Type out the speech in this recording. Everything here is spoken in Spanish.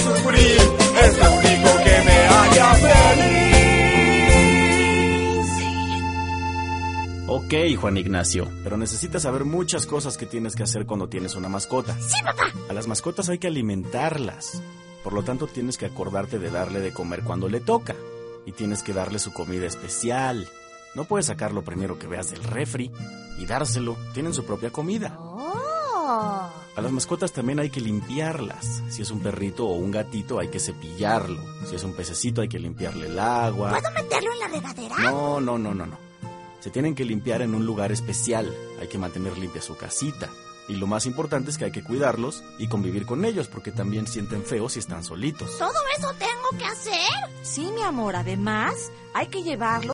sufrir, es lo único que me haría feliz. Ok, Juan Ignacio, pero necesitas saber muchas cosas que tienes que hacer cuando tienes una mascota. Sí, papá. A las mascotas hay que alimentarlas. Por lo tanto, tienes que acordarte de darle de comer cuando le toca. Y tienes que darle su comida especial. No puedes sacarlo primero que veas del refri y dárselo. Tienen su propia comida. Oh. A las mascotas también hay que limpiarlas. Si es un perrito o un gatito, hay que cepillarlo. Si es un pececito, hay que limpiarle el agua. ¿Puedo meterlo en la regadera? No. Se tienen que limpiar en un lugar especial. Hay que mantener limpia su casita. Y lo más importante es que hay que cuidarlos y convivir con ellos, porque también sienten feo si están solitos. ¿Todo eso tengo que hacer? Sí, mi amor, además hay que llevarlo